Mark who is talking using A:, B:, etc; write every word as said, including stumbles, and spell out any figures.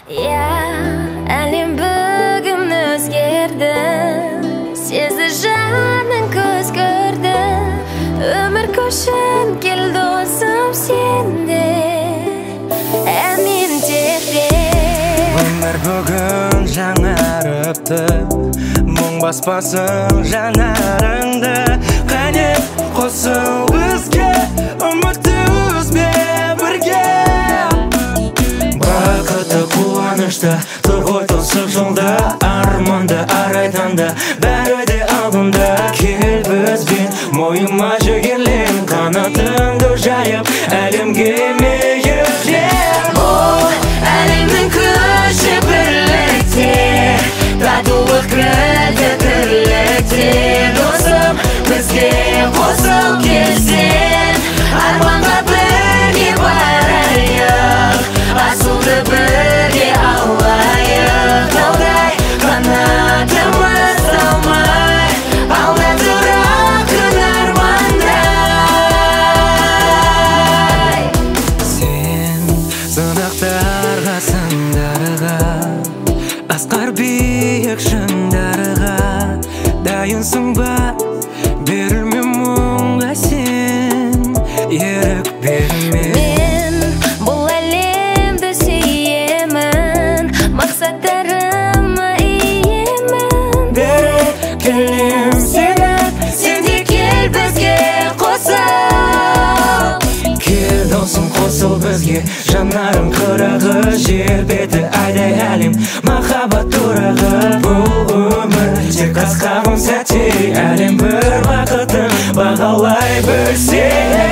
A: Ya, әлем бүгін өзгерді, сезді жаның көз көрді, өмір көшін кел досым сенде, әмин текте.
B: Өмір бүгін жаңарыпты, мұң баспасың жанарыңды, қане қосыл бізге, үмітті үзбе бірге. Бақытты қуанышты тұр ғой тосып жолда, арманды арайтанда бәрі де алдында. Кел бізбен мойыма жігерлен, қанатыңды жайып әлемге мейілден.
A: О, әлемнің күші бірлікте, татулық кірді тірлікте. Досым, бізге қосыл келсең, арманға бірге барайық, асылды бірге алайық. Таудай қанатымыз талмай, алда тұра күн армандай.
B: Сен сынақтарға сындарға, асқар биік шыңдарға дайынсың ба? Берілме мұңға сен, ерік берме.
A: Мен бұл әлемді сүйемін, мақсаттарыма иемін.
B: Бері келем сені,
A: Сен де кел бізге қосыл.
B: кел досым қосыл бізге, жанарың қырағы, жер беті айдай әлем, махаббат турағы. Бұл өмір тек қысқа ғана сәтте, әлем бір бақытын бағалай білсе.